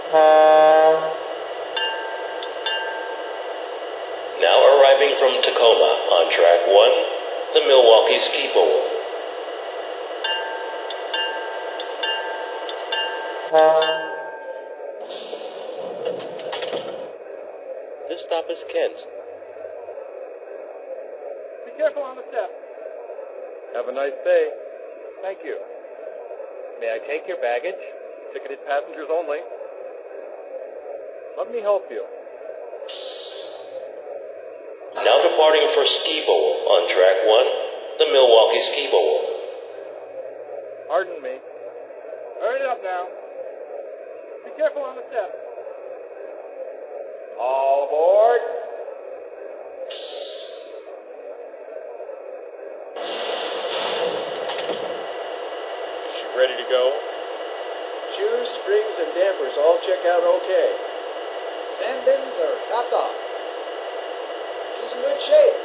Now arriving from Tacoma on track 1, the Milwaukee Ski Bowl. This stop is Kent. Be careful on the step. Have a nice day. Thank you. May I take your baggage? Ticketed passengers only. Let me help you. Now departing for Ski Bowl on track 1, the Milwaukee Ski Bowl. Pardon me. Hurry it up now. Be careful on the step. All aboard. Is she ready to go? Shoes, springs, and dampers all check out okay. Sand bins are topped off. She's in good shape.